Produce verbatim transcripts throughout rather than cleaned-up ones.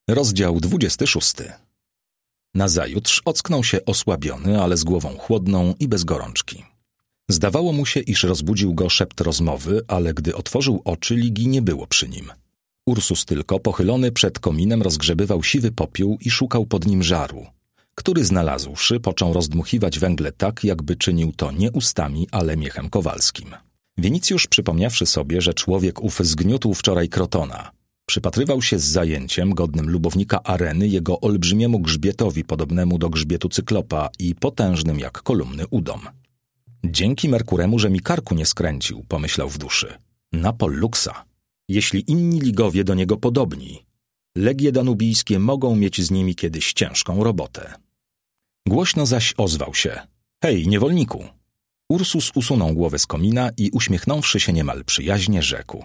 Rozdział dwudziesty szósty. Nazajutrz ocknął się osłabiony, ale z głową chłodną i bez gorączki. Zdawało mu się, iż rozbudził go szept rozmowy, ale gdy otworzył oczy, Ligi nie było przy nim. Ursus tylko, pochylony przed kominem, rozgrzebywał siwy popiół i szukał pod nim żaru, który znalazłszy, począł rozdmuchiwać węgle tak, jakby czynił to nie ustami, ale miechem kowalskim. Winicjusz, przypomniawszy sobie, że człowiek ów zgniótł wczoraj Krotona, przypatrywał się z zajęciem, godnym lubownika areny, jego olbrzymiemu grzbietowi podobnemu do grzbietu cyklopa i potężnym jak kolumny udom. Dzięki Merkuremu, że mi karku nie skręcił, pomyślał w duszy. Na Polluksa. Jeśli inni ligowie do niego podobni, legie danubijskie mogą mieć z nimi kiedyś ciężką robotę. Głośno zaś ozwał się. Hej, niewolniku! Ursus usunął głowę z komina i uśmiechnąwszy się niemal przyjaźnie, rzekł.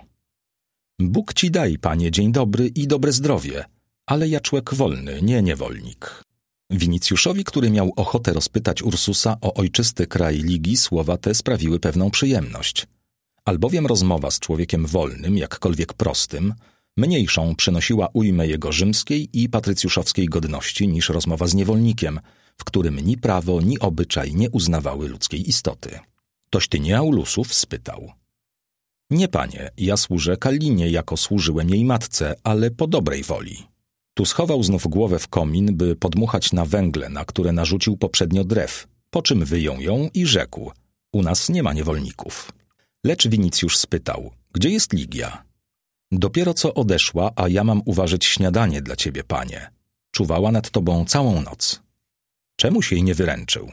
Bóg ci daj, panie, dzień dobry i dobre zdrowie, ale ja człek wolny, nie niewolnik. Winicjuszowi, który miał ochotę rozpytać Ursusa o ojczysty kraj Ligi, słowa te sprawiły pewną przyjemność, albowiem rozmowa z człowiekiem wolnym, jakkolwiek prostym, mniejszą przynosiła ujmę jego rzymskiej i patrycjuszowskiej godności niż rozmowa z niewolnikiem, w którym ni prawo, ni obyczaj nie uznawały ludzkiej istoty. Toś ty nie Aulusów? Spytał. Nie, panie, ja służę Kallinie, jako służyłem jej matce, ale po dobrej woli. Tu schował znów głowę w komin, by podmuchać na węgle, na które narzucił poprzednio drew, po czym wyjął ją i rzekł, u nas nie ma niewolników. Lecz Winicjusz spytał, gdzie jest Ligia? Dopiero co odeszła, a ja mam uważać śniadanie dla ciebie, panie. Czuwała nad tobą całą noc. Czemuś jej nie wyręczył?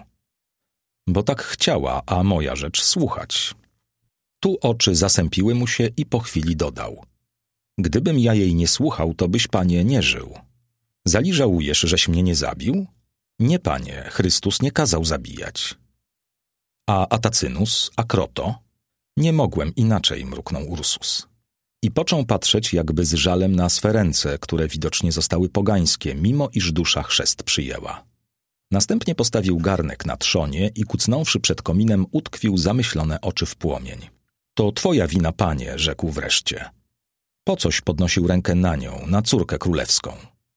Bo tak chciała, a moja rzecz słuchać. Tu oczy zasępiły mu się i po chwili dodał. Gdybym ja jej nie słuchał, to byś, panie, nie żył. Zali żałujesz, żeś mnie nie zabił? Nie, panie, Chrystus nie kazał zabijać. A Atacynus, a Kroto? Nie mogłem inaczej, mruknął Ursus. I począł patrzeć jakby z żalem na swe ręce, które widocznie zostały pogańskie, mimo iż dusza chrzest przyjęła. Następnie postawił garnek na trzonie i kucnąwszy przed kominem utkwił zamyślone oczy w płomień. To twoja wina, panie, rzekł wreszcie. Po coś podnosił rękę na nią, na córkę królewską.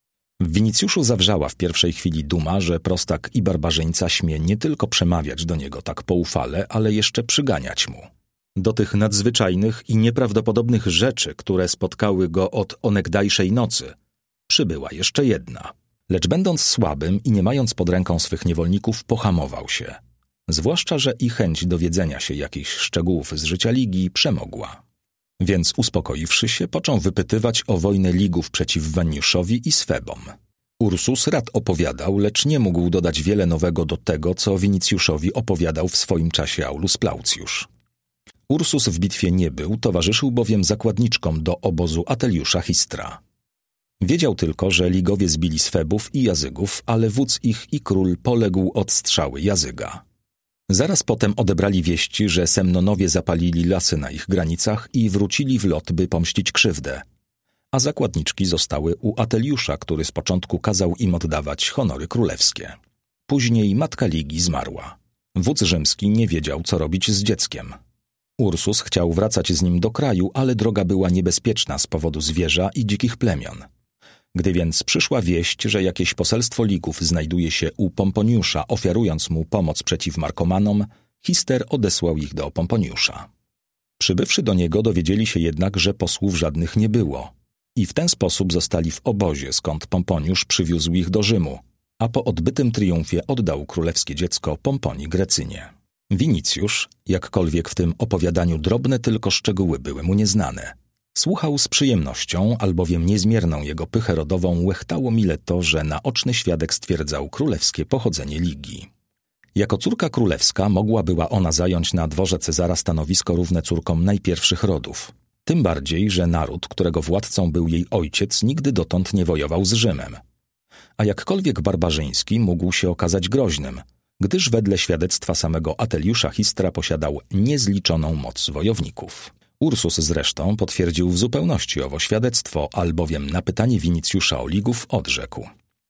W Winicjuszu zawrzała w pierwszej chwili duma, że prostak i barbarzyńca śmie nie tylko przemawiać do niego tak poufale, ale jeszcze przyganiać mu. Do tych nadzwyczajnych i nieprawdopodobnych rzeczy, które spotkały go od onegdajszej nocy, przybyła jeszcze jedna. Lecz będąc słabym i nie mając pod ręką swych niewolników, pohamował się. Zwłaszcza, że i chęć dowiedzenia się jakichś szczegółów z życia Ligi przemogła. Więc uspokoiwszy się, począł wypytywać o wojnę Ligów przeciw Veniuszowi i Sfebom. Ursus rad opowiadał, lecz nie mógł dodać wiele nowego do tego, co Winicjuszowi opowiadał w swoim czasie Aulus Plaucjusz. Ursus w bitwie nie był, towarzyszył bowiem zakładniczkom do obozu Ateliusza Histra. Wiedział tylko, że Ligowie zbili Sfebów i Jazygów, ale wódz ich i król poległ od strzały Jazyga. Zaraz potem odebrali wieści, że Semnonowie zapalili lasy na ich granicach i wrócili w lot, by pomścić krzywdę, a zakładniczki zostały u Ateliusza, który z początku kazał im oddawać honory królewskie. Później matka Ligi zmarła. Wódz rzymski nie wiedział, co robić z dzieckiem. Ursus chciał wracać z nim do kraju, ale droga była niebezpieczna z powodu zwierza i dzikich plemion. Gdy więc przyszła wieść, że jakieś poselstwo Ligów znajduje się u Pomponiusza, ofiarując mu pomoc przeciw Markomanom, Hister odesłał ich do Pomponiusza. Przybywszy do niego, dowiedzieli się jednak, że posłów żadnych nie było i w ten sposób zostali w obozie, skąd Pomponiusz przywiózł ich do Rzymu, a po odbytym triumfie oddał królewskie dziecko Pomponii Grecynie. Winicjusz, jakkolwiek w tym opowiadaniu drobne tylko szczegóły były mu nieznane, słuchał z przyjemnością, albowiem niezmierną jego pychę rodową łechtało mile to, że naoczny świadek stwierdzał królewskie pochodzenie Ligi. Jako córka królewska mogła była ona zająć na dworze Cezara stanowisko równe córkom najpierwszych rodów. Tym bardziej, że naród, którego władcą był jej ojciec, nigdy dotąd nie wojował z Rzymem. A jakkolwiek barbarzyński mógł się okazać groźnym, gdyż wedle świadectwa samego Ateliusza Histra posiadał niezliczoną moc wojowników. Ursus zresztą potwierdził w zupełności owo świadectwo, albowiem na pytanie Winicjusza o Ligów odrzekł.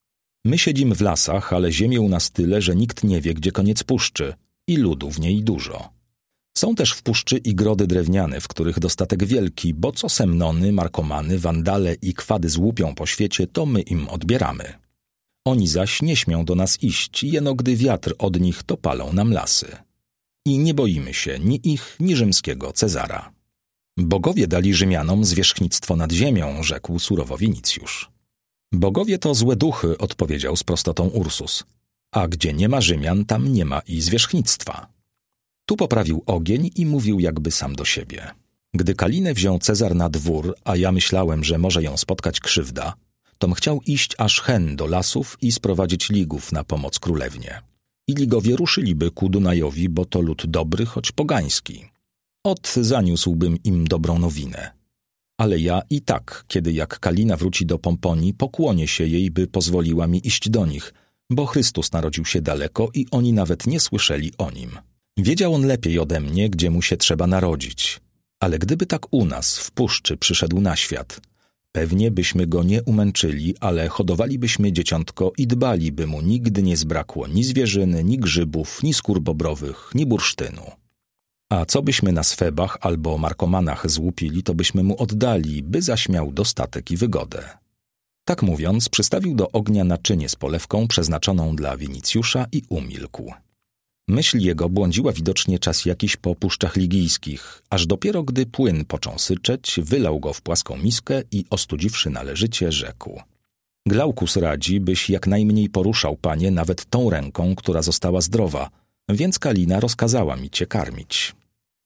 My siedzimy w lasach, ale ziemi u nas tyle, że nikt nie wie, gdzie koniec puszczy i ludu w niej dużo. Są też w puszczy i grody drewniane, w których dostatek wielki, bo co Semnony, Markomany, Wandale i Kwady złupią po świecie, to my im odbieramy. Oni zaś nie śmią do nas iść, jeno gdy wiatr od nich, to palą nam lasy. I nie boimy się ni ich, ni rzymskiego Cezara. Bogowie dali Rzymianom zwierzchnictwo nad ziemią, rzekł surowo Winicjusz. Bogowie to złe duchy, odpowiedział z prostotą Ursus. A gdzie nie ma Rzymian, tam nie ma i zwierzchnictwa. Tu poprawił ogień i mówił jakby sam do siebie. Gdy Kalinę wziął Cezar na dwór, a ja myślałem, że może ją spotkać krzywda, tom chciał iść aż hen do lasów i sprowadzić Ligów na pomoc królewnie. I Ligowie ruszyliby ku Dunajowi, bo to lud dobry, choć pogański. Ot zaniósłbym im dobrą nowinę. Ale ja i tak, kiedy jak Kalina wróci do Pomponii, pokłonię się jej, by pozwoliła mi iść do nich, bo Chrystus narodził się daleko i oni nawet nie słyszeli o nim. Wiedział on lepiej ode mnie, gdzie mu się trzeba narodzić. Ale gdyby tak u nas, w puszczy, przyszedł na świat, pewnie byśmy go nie umęczyli, ale hodowalibyśmy dzieciątko i dbali, by mu nigdy nie zbrakło ni zwierzyny, ni grzybów, ni skór bobrowych, ni bursztynu. A co byśmy na Swebach albo Markomanach złupili, to byśmy mu oddali, by zaśmiał dostatek i wygodę. Tak mówiąc, przystawił do ognia naczynie z polewką przeznaczoną dla Winicjusza i umilkł. Myśl jego błądziła widocznie czas jakiś po puszczach ligijskich, aż dopiero gdy płyn począł syczeć, wylał go w płaską miskę i ostudziwszy należycie, rzekł. Glaukus radzi, byś jak najmniej poruszał, panie, nawet tą ręką, która została zdrowa, więc Kalina rozkazała mi cię karmić.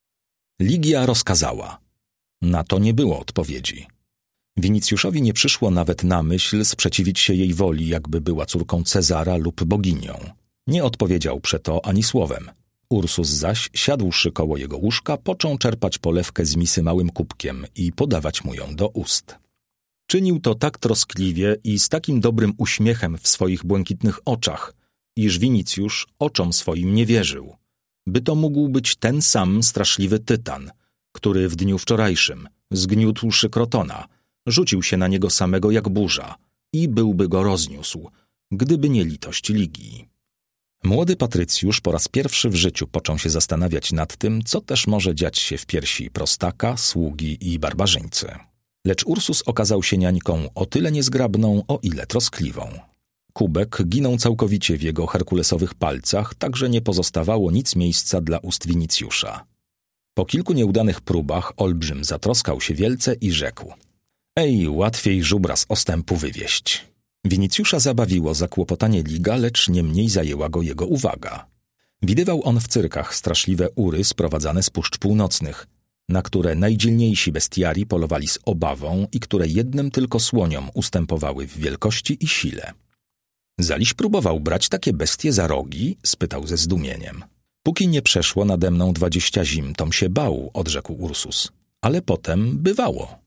Ligia rozkazała. Na to nie było odpowiedzi. Winicjuszowi nie przyszło nawet na myśl sprzeciwić się jej woli, jakby była córką Cezara lub boginią. Nie odpowiedział przeto ani słowem. Ursus zaś, siadłszy koło jego łóżka, począł czerpać polewkę z misy małym kubkiem i podawać mu ją do ust. Czynił to tak troskliwie i z takim dobrym uśmiechem w swoich błękitnych oczach, iż Winicjusz oczom swoim nie wierzył, by to mógł być ten sam straszliwy tytan, który w dniu wczorajszym zgniótłszy Krotona, rzucił się na niego samego jak burza i byłby go rozniósł, gdyby nie litość Ligii. Młody Patrycjusz po raz pierwszy w życiu począł się zastanawiać nad tym, co też może dziać się w piersi prostaka, sługi i barbarzyńcy. Lecz Ursus okazał się niańką o tyle niezgrabną, o ile troskliwą. Kubek ginął całkowicie w jego herkulesowych palcach, tak że nie pozostawało nic miejsca dla ust Winicjusza. Po kilku nieudanych próbach olbrzym zatroskał się wielce i rzekł: Ej, łatwiej żubra z ostępu wywieźć. Winicjusza zabawiło zakłopotanie Liga, lecz niemniej zajęła go jego uwaga. Widywał on w cyrkach straszliwe ury sprowadzane z puszcz północnych, na które najdzielniejsi bestiari polowali z obawą i które jednym tylko słoniom ustępowały w wielkości i sile. Zaliś próbował brać takie bestie za rogi? Spytał ze zdumieniem. Póki nie przeszło nade mną dwadzieścia zim, tom się bał, odrzekł Ursus. Ale potem bywało.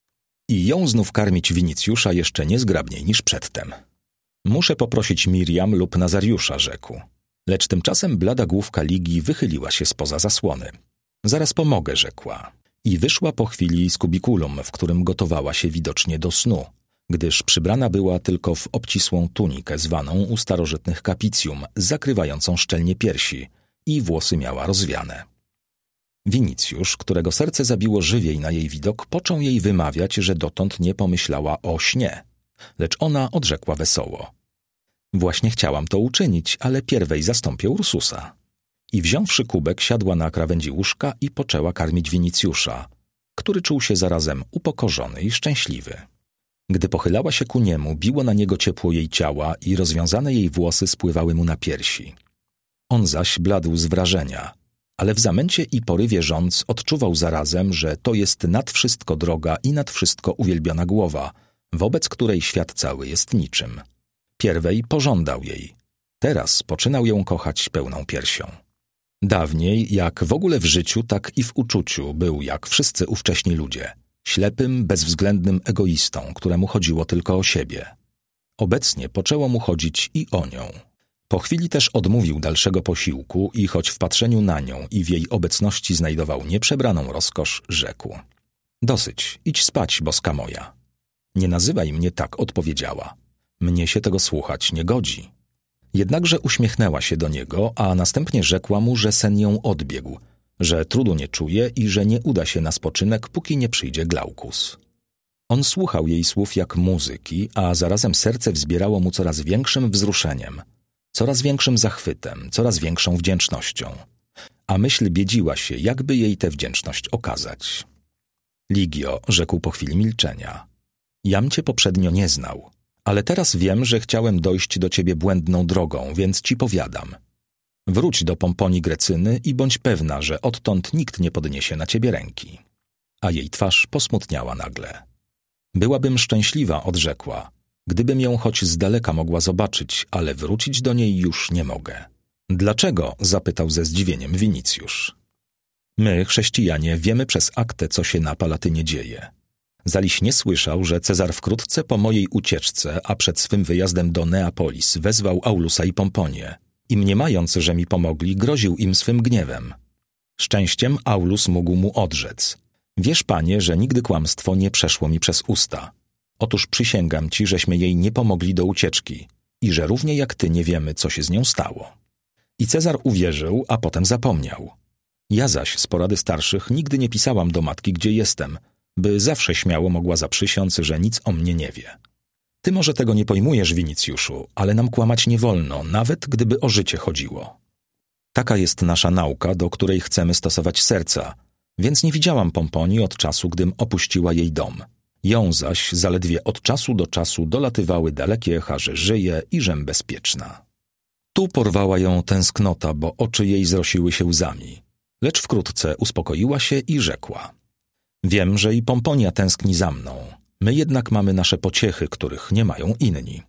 I ją znów karmić Winicjusza jeszcze niezgrabniej niż przedtem. Muszę poprosić Miriam lub Nazariusza, rzekł. Lecz tymczasem blada główka Ligii wychyliła się spoza zasłony. Zaraz pomogę, rzekła. I wyszła po chwili z kubikulum, w którym gotowała się widocznie do snu, gdyż przybrana była tylko w obcisłą tunikę zwaną u starożytnych kapicjum, zakrywającą szczelnie piersi, i włosy miała rozwiane. Winicjusz, którego serce zabiło żywiej na jej widok, począł jej wymawiać, że dotąd nie pomyślała o śnie, lecz ona odrzekła wesoło. Właśnie chciałam to uczynić, ale pierwej zastąpię Ursusa. I wziąwszy kubek, siadła na krawędzi łóżka i poczęła karmić Winicjusza, który czuł się zarazem upokorzony i szczęśliwy. Gdy pochylała się ku niemu, biło na niego ciepło jej ciała i rozwiązane jej włosy spływały mu na piersi. On zaś bladł z wrażenia, ale w zamęcie i porywie żądz odczuwał zarazem, że to jest nad wszystko droga i nad wszystko uwielbiona głowa, wobec której świat cały jest niczym. Pierwej pożądał jej, teraz poczynał ją kochać pełną piersią. Dawniej, jak w ogóle w życiu, tak i w uczuciu, był jak wszyscy ówcześni ludzie, ślepym, bezwzględnym egoistą, któremu chodziło tylko o siebie. Obecnie poczęło mu chodzić i o nią. Po chwili też odmówił dalszego posiłku i choć w patrzeniu na nią i w jej obecności znajdował nieprzebraną rozkosz, rzekł: Dosyć, idź spać, boska moja. Nie nazywaj mnie tak, odpowiedziała. Mnie się tego słuchać nie godzi. Jednakże uśmiechnęła się do niego, a następnie rzekła mu, że sen ją odbiegł, że trudu nie czuje i że nie uda się na spoczynek, póki nie przyjdzie Glaukus. On słuchał jej słów jak muzyki, a zarazem serce wzbierało mu coraz większym wzruszeniem, coraz większym zachwytem, coraz większą wdzięcznością. A myśl biedziła się, jakby jej tę wdzięczność okazać. Ligio, rzekł po chwili milczenia, jam cię poprzednio nie znał, ale teraz wiem, że chciałem dojść do ciebie błędną drogą, więc ci powiadam. Wróć do Pomponii Grecyny i bądź pewna, że odtąd nikt nie podniesie na ciebie ręki. A jej twarz posmutniała nagle. Byłabym szczęśliwa, odrzekła, gdybym ją choć z daleka mogła zobaczyć, ale wrócić do niej już nie mogę. Dlaczego? Zapytał ze zdziwieniem Winicjusz. My, chrześcijanie, wiemy przez aktę, co się na Palatynie dzieje. Zaliś nie słyszał, że Cezar wkrótce po mojej ucieczce, a przed swym wyjazdem do Neapolis, wezwał Aulusa i Pomponię i mniemając, że mi pomogli, groził im swym gniewem. Szczęściem Aulus mógł mu odrzec. Wiesz, panie, że nigdy kłamstwo nie przeszło mi przez usta. Otóż przysięgam ci, żeśmy jej nie pomogli do ucieczki i że równie jak ty nie wiemy, co się z nią stało. I Cezar uwierzył, a potem zapomniał. Ja zaś z porady starszych nigdy nie pisałam do matki, gdzie jestem, by zawsze śmiało mogła zaprzysiąc, że nic o mnie nie wie. Ty może tego nie pojmujesz, Winicjuszu, ale nam kłamać nie wolno, nawet gdyby o życie chodziło. Taka jest nasza nauka, do której chcemy stosować serca, więc nie widziałam Pomponii od czasu, gdym opuściła jej dom. Ją zaś zaledwie od czasu do czasu dolatywały dalekie echa, że żyje i żem bezpieczna. Tu porwała ją tęsknota, bo oczy jej zrosiły się łzami. Lecz wkrótce uspokoiła się i rzekła. Wiem, że i Pomponia tęskni za mną. My jednak mamy nasze pociechy, których nie mają inni.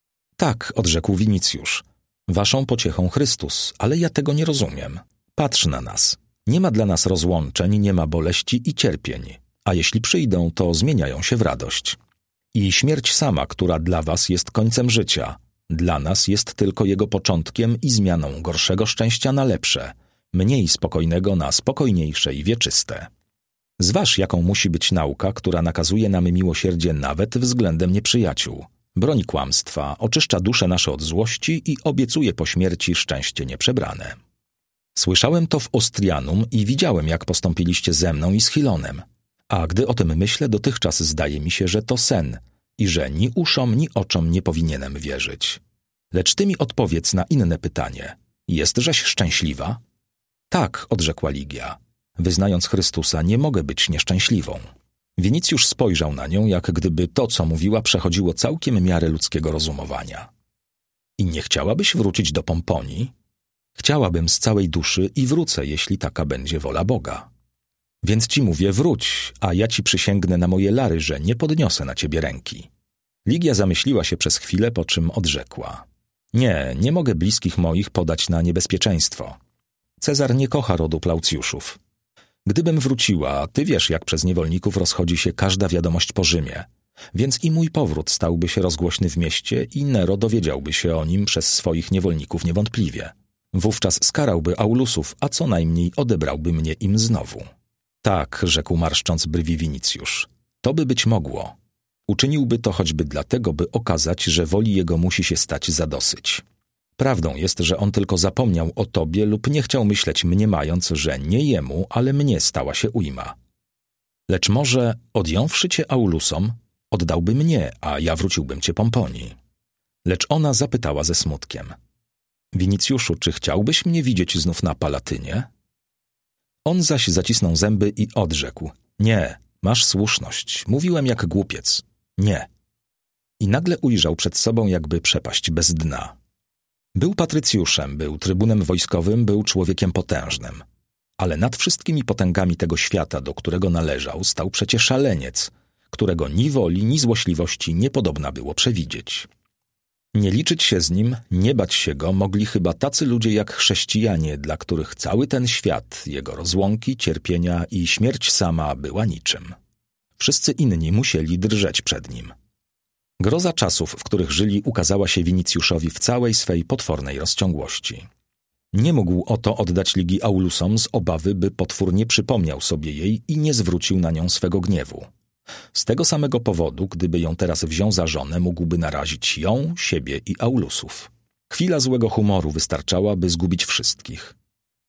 Tak, odrzekł Winicjusz. Waszą pociechą Chrystus, ale ja tego nie rozumiem. Patrz na nas. Nie ma dla nas rozłączeń, nie ma boleści i cierpień. A jeśli przyjdą, to zmieniają się w radość. I śmierć sama, która dla was jest końcem życia, dla nas jest tylko jego początkiem i zmianą gorszego szczęścia na lepsze, mniej spokojnego na spokojniejsze i wieczyste. Zważ, jaką musi być nauka, która nakazuje nam miłosierdzie nawet względem nieprzyjaciół. Broni kłamstwa, oczyszcza dusze nasze od złości i obiecuje po śmierci szczęście nieprzebrane. Słyszałem to w Ostrianum i widziałem, jak postąpiliście ze mną i z Chilonem. A gdy o tym myślę, dotychczas zdaje mi się, że to sen i że ni uszom, ni oczom nie powinienem wierzyć. Lecz ty mi odpowiedz na inne pytanie. Jestżeś szczęśliwa? Tak, odrzekła Ligia. Wyznając Chrystusa, nie mogę być nieszczęśliwą. Winicjusz spojrzał na nią, jak gdyby to, co mówiła, przechodziło całkiem miarę ludzkiego rozumowania. I nie chciałabyś wrócić do Pomponii? Chciałabym z całej duszy i wrócę, jeśli taka będzie wola Boga. Więc ci mówię, wróć, a ja ci przysięgnę na moje lary, że nie podniosę na ciebie ręki. Ligia zamyśliła się przez chwilę, po czym odrzekła. Nie, nie mogę bliskich moich podać na niebezpieczeństwo. Cezar nie kocha rodu Plaucjuszów. Gdybym wróciła, ty wiesz, jak przez niewolników rozchodzi się każda wiadomość po Rzymie, więc i mój powrót stałby się rozgłośny w mieście i Nero dowiedziałby się o nim przez swoich niewolników niewątpliwie. Wówczas skarałby Aulusów, a co najmniej odebrałby mnie im znowu. Tak, rzekł marszcząc brwi Winicjusz, to by być mogło. Uczyniłby to choćby dlatego, by okazać, że woli jego musi się stać zadosyć. Prawdą jest, że on tylko zapomniał o tobie lub nie chciał myśleć, mniemając, że nie jemu, ale mnie stała się ujma. Lecz może, odjąwszy cię Aulusom, oddałby mnie, a ja wróciłbym cię Pomponii. Lecz ona zapytała ze smutkiem. Winicjuszu, czy chciałbyś mnie widzieć znów na Palatynie? On zaś zacisnął zęby i odrzekł. Nie, masz słuszność. Mówiłem jak głupiec. Nie. I nagle ujrzał przed sobą jakby przepaść bez dna. Był patrycjuszem, był trybunem wojskowym, był człowiekiem potężnym. Ale nad wszystkimi potęgami tego świata, do którego należał, stał przecie szaleniec, którego ni woli, ni złośliwości nie podobna było przewidzieć. Nie liczyć się z nim, nie bać się go mogli chyba tacy ludzie jak chrześcijanie, dla których cały ten świat, jego rozłąki, cierpienia i śmierć sama była niczym. Wszyscy inni musieli drżeć przed nim. Groza czasów, w których żyli, ukazała się Winicjuszowi w całej swej potwornej rozciągłości. Nie mógł oto oddać Ligii Aulusom z obawy, by potwór nie przypomniał sobie jej i nie zwrócił na nią swego gniewu. Z tego samego powodu, gdyby ją teraz wziął za żonę, mógłby narazić ją, siebie i Aulusów. Chwila złego humoru wystarczała, by zgubić wszystkich.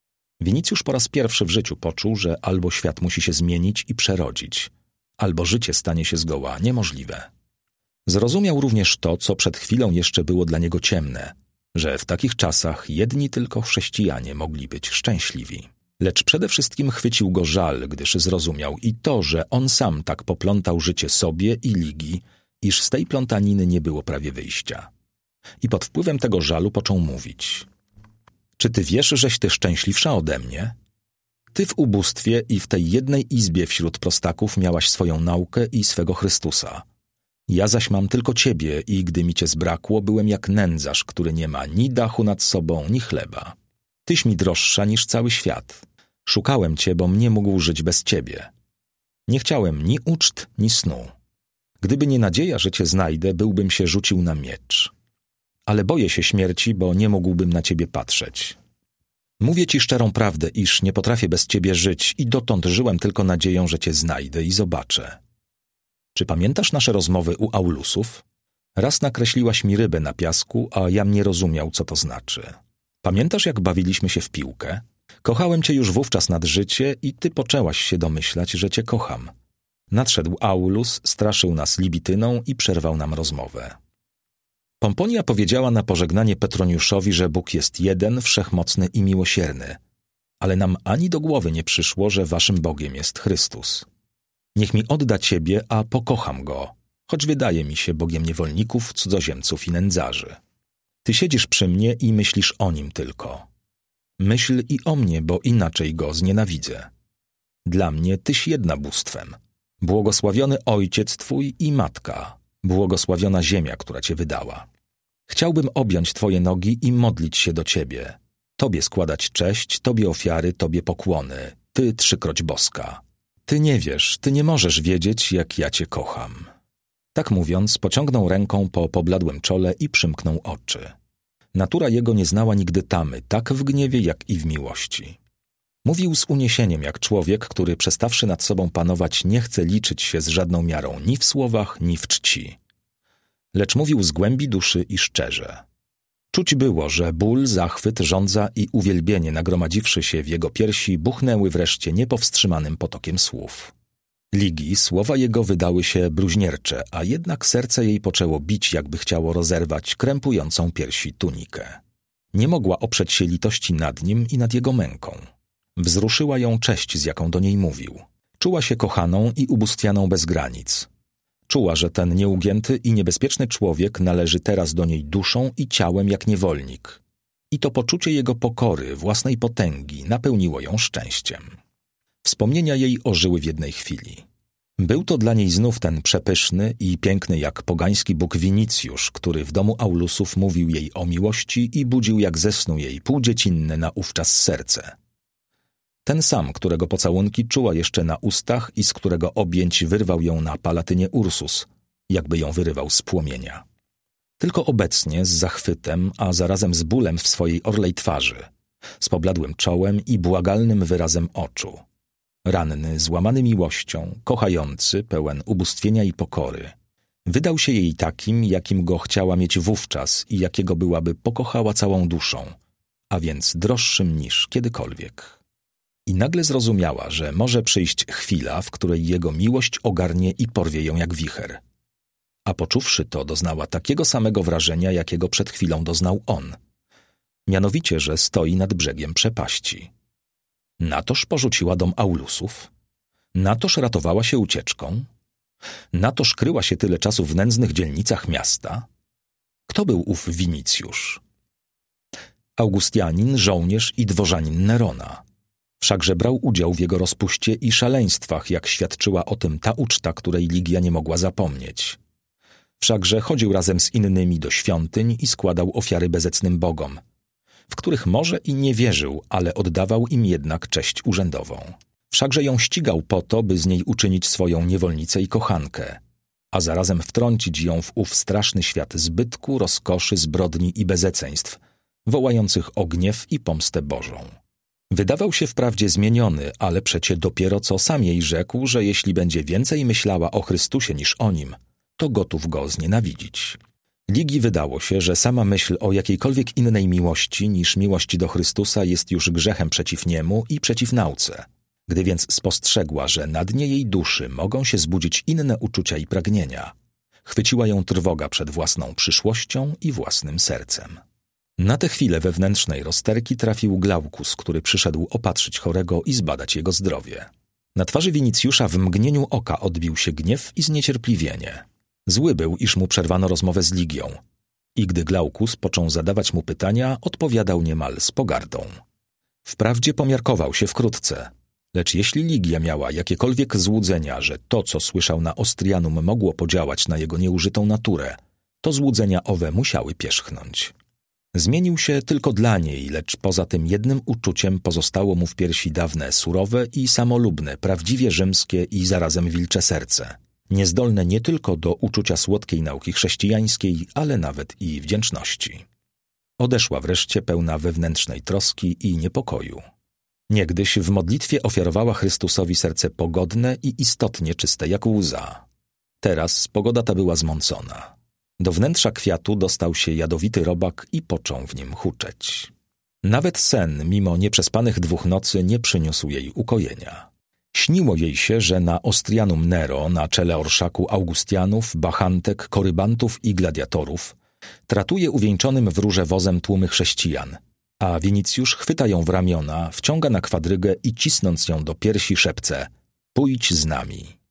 Winicjusz po raz pierwszy w życiu poczuł, że albo świat musi się zmienić i przerodzić, albo życie stanie się zgoła niemożliwe. Zrozumiał również to, co przed chwilą jeszcze było dla niego ciemne, że w takich czasach jedni tylko chrześcijanie mogli być szczęśliwi. Lecz przede wszystkim chwycił go żal, gdyż zrozumiał i to, że on sam tak poplątał życie sobie i Ligi, iż z tej plątaniny nie było prawie wyjścia. I pod wpływem tego żalu począł mówić: czy ty wiesz, żeś ty szczęśliwsza ode mnie? Ty w ubóstwie i w tej jednej izbie wśród prostaków miałaś swoją naukę i swego Chrystusa. Ja zaś mam tylko ciebie i gdy mi cię zbrakło, byłem jak nędzarz, który nie ma ni dachu nad sobą, ni chleba. Tyś mi droższa niż cały świat. Szukałem cię, bom nie mógł żyć bez ciebie. Nie chciałem ni uczt, ni snu. Gdyby nie nadzieja, że cię znajdę, byłbym się rzucił na miecz. Ale boję się śmierci, bo nie mógłbym na ciebie patrzeć. Mówię ci szczerą prawdę, iż nie potrafię bez ciebie żyć i dotąd żyłem tylko nadzieją, że cię znajdę i zobaczę. Czy pamiętasz nasze rozmowy u Aulusów? Raz nakreśliłaś mi rybę na piasku, a jam nie rozumiał, co to znaczy. Pamiętasz, jak bawiliśmy się w piłkę? Kochałem cię już wówczas nad życie i ty poczęłaś się domyślać, że cię kocham. Nadszedł Aulus, straszył nas Libityną i przerwał nam rozmowę. Pomponia powiedziała na pożegnanie Petroniuszowi, że Bóg jest jeden, wszechmocny i miłosierny, ale nam ani do głowy nie przyszło, że waszym Bogiem jest Chrystus. Niech mi odda ciebie, a pokocham go, choć wydaje mi się Bogiem niewolników, cudzoziemców i nędzarzy. Ty siedzisz przy mnie i myślisz o nim tylko. Myśl i o mnie, bo inaczej go znienawidzę. Dla mnie tyś jedna bóstwem. Błogosławiony ojciec twój i matka, błogosławiona ziemia, która cię wydała. Chciałbym objąć twoje nogi i modlić się do ciebie. Tobie składać cześć, tobie ofiary, tobie pokłony. Ty trzykroć boska. Ty nie wiesz, ty nie możesz wiedzieć, jak ja cię kocham. Tak mówiąc, pociągnął ręką po pobladłym czole i przymknął oczy. Natura jego nie znała nigdy tamy, tak w gniewie, jak i w miłości. Mówił z uniesieniem, jak człowiek, który przestawszy nad sobą panować, nie chce liczyć się z żadną miarą ni w słowach, ni w czci. Lecz mówił z głębi duszy i szczerze. Czuć było, że ból, zachwyt, żądza i uwielbienie nagromadziwszy się w jego piersi buchnęły wreszcie niepowstrzymanym potokiem słów. Ligi słowa jego wydały się bluźniercze, a jednak serce jej poczęło bić, jakby chciało rozerwać krępującą piersi tunikę. Nie mogła oprzeć się litości nad nim i nad jego męką. Wzruszyła ją cześć, z jaką do niej mówił. Czuła się kochaną i ubóstwianą bez granic. Czuła, że ten nieugięty i niebezpieczny człowiek należy teraz do niej duszą i ciałem jak niewolnik. I to poczucie jego pokory, własnej potęgi napełniło ją szczęściem. Wspomnienia jej ożyły w jednej chwili. Był to dla niej znów ten przepyszny i piękny jak pogański bóg Winicjusz, który w domu Aulusów mówił jej o miłości i budził jak ze snu jej półdziecinne naówczas serce. Ten sam, którego pocałunki czuła jeszcze na ustach i z którego objęć wyrwał ją na Palatynie Ursus, jakby ją wyrywał z płomienia. Tylko obecnie z zachwytem, a zarazem z bólem w swojej orlej twarzy, z pobladłym czołem i błagalnym wyrazem oczu. Ranny, złamany miłością, kochający, pełen ubóstwienia i pokory. Wydał się jej takim, jakim go chciała mieć wówczas i jakiego byłaby pokochała całą duszą, a więc droższym niż kiedykolwiek. I nagle zrozumiała, że może przyjść chwila, w której jego miłość ogarnie i porwie ją jak wicher. A poczuwszy to, doznała takiego samego wrażenia, jakiego przed chwilą doznał on. Mianowicie, że stoi nad brzegiem przepaści. Natoż porzuciła dom Aulusów? Natoż ratowała się ucieczką? Natoż kryła się tyle czasu w nędznych dzielnicach miasta? Kto był ów Winicjusz? Augustianin, żołnierz i dworzanin Nerona. Wszakże brał udział w jego rozpuście i szaleństwach, jak świadczyła o tym ta uczta, której Ligia nie mogła zapomnieć. Wszakże chodził razem z innymi do świątyń i składał ofiary bezecnym bogom, w których może i nie wierzył, ale oddawał im jednak cześć urzędową. Wszakże ją ścigał po to, by z niej uczynić swoją niewolnicę i kochankę, a zarazem wtrącić ją w ów straszny świat zbytku, rozkoszy, zbrodni i bezeceństw, wołających o gniew i pomstę Bożą. Wydawał się wprawdzie zmieniony, ale przecie dopiero co sam jej rzekł, że jeśli będzie więcej myślała o Chrystusie niż o nim, to gotów go znienawidzić. Ligii wydało się, że sama myśl o jakiejkolwiek innej miłości niż miłość do Chrystusa jest już grzechem przeciw Niemu i przeciw nauce. Gdy więc spostrzegła, że na dnie jej duszy mogą się zbudzić inne uczucia i pragnienia, chwyciła ją trwoga przed własną przyszłością i własnym sercem. Na tę chwilę wewnętrznej rozterki trafił Glaukus, który przyszedł opatrzyć chorego i zbadać jego zdrowie. Na twarzy Winicjusza w mgnieniu oka odbił się gniew i zniecierpliwienie. Zły był, iż mu przerwano rozmowę z Ligią. I gdy Glaukus począł zadawać mu pytania, odpowiadał niemal z pogardą. Wprawdzie pomiarkował się wkrótce, lecz jeśli Ligia miała jakiekolwiek złudzenia, że to, co słyszał na Ostrianum, mogło podziałać na jego nieużytą naturę, to złudzenia owe musiały pierzchnąć. Zmienił się tylko dla niej, lecz poza tym jednym uczuciem pozostało mu w piersi dawne surowe i samolubne, prawdziwie rzymskie i zarazem wilcze serce, niezdolne nie tylko do uczucia słodkiej nauki chrześcijańskiej, ale nawet i wdzięczności. Odeszła wreszcie pełna wewnętrznej troski i niepokoju. Niegdyś w modlitwie ofiarowała Chrystusowi serce pogodne i istotnie czyste jak łza. Teraz pogoda ta była zmącona. Do wnętrza kwiatu dostał się jadowity robak i począł w nim huczeć. Nawet sen, mimo nieprzespanych dwóch nocy, nie przyniósł jej ukojenia. Śniło jej się, że na Ostrianum Nero, na czele orszaku Augustianów, bachantek, korybantów i gladiatorów, tratuje uwieńczonym w róże wozem tłumy chrześcijan, a Winicjusz chwyta ją w ramiona, wciąga na kwadrygę i cisnąc ją do piersi szepce: „Pójdź z nami”.